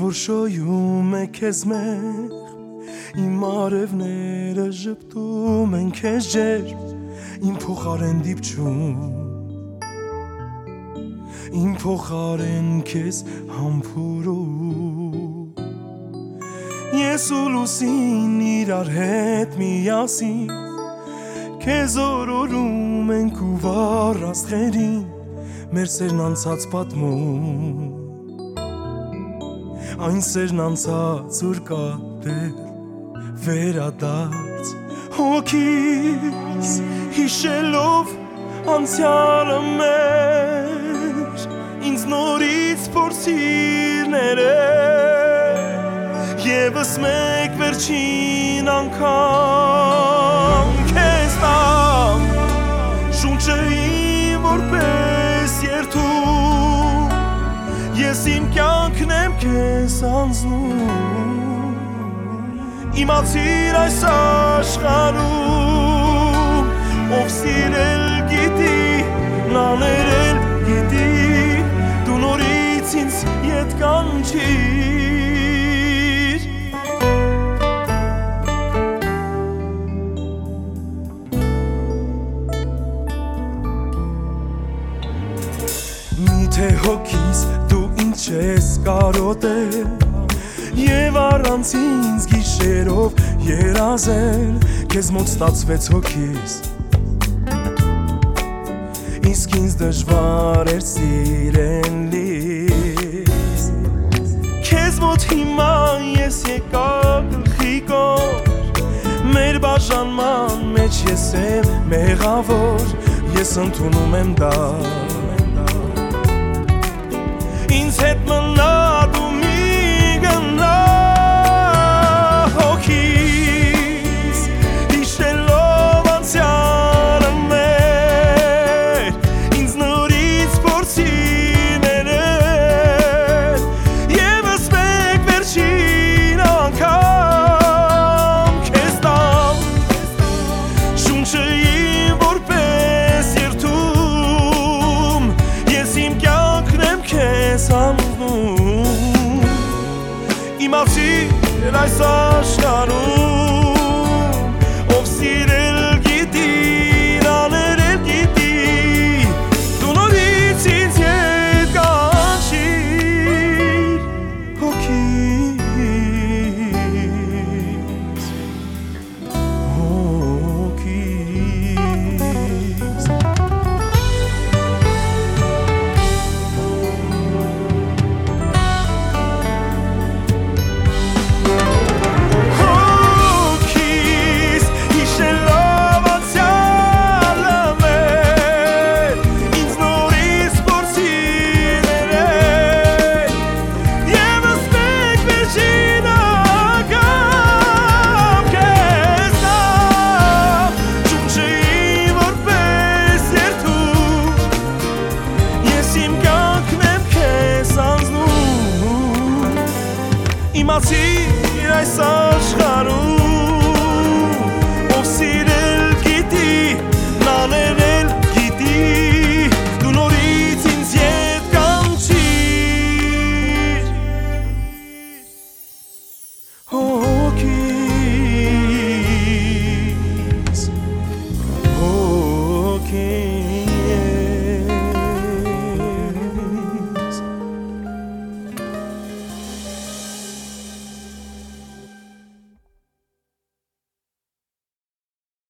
որ շոյում է քեզ մեղ Իմ արևները ժպտում են քեզ ջերմ Իմ փոխարեն դիպչում Իմ փոխարեն քեզ համբուրում Ես ու լուսին իրար հետ միասին Քեզ օրորում ենք ու վառ աստղերին Մեր սերն անցած պատմում Այն սերն անցած ուր կա դեր վերադարձ Հոգիս հիշելով անցյալը մեր Ինձ նորից փորձիր ներել Եվս մեկ վերջին անգամ Քեզ տամ շունչը իմ որպես երթում Ես իմ կյանքն եմ քեզ անձնում Իմացիր այս աշխարհում Ով սիրել գիտի, նաներել գիտի Դու նորից ինձ ետ կանչիր Միթե հոգիս դու ինձ չես կարոտել Եվ առանց ինձ գիշերով երազել Քեզ մոտ ստացվեց հոգիս Իսկ ինձ դժվար էր սիրելիս Քեզ մոտ հիմա ես եկա գլխիկոր Մեր բաժանման մեջ ես եմ մեղավոր Ես ընդունում եմ դա Ինձ հետ մնա դու մի գնա Հոգիս հիշելով անցյալը մեր Ինձ նորից փորձիր ներել Եվս մեկ վերջին անգամ Քեզ տամ շունչը իմ որպես երթում Ես իմ կյանքն եմ քեզ անձնում Իմացիր այս աշխարհում Ով սիրել գիտի, նաներել գիտի Դու նորից ինձ ետ կանչիր Հոգիս Հոգիս Իմացիր այս աշխարհում Ով սիրել գիտի, նաներել գիտի Դու նորից ինձ ետ կանչիր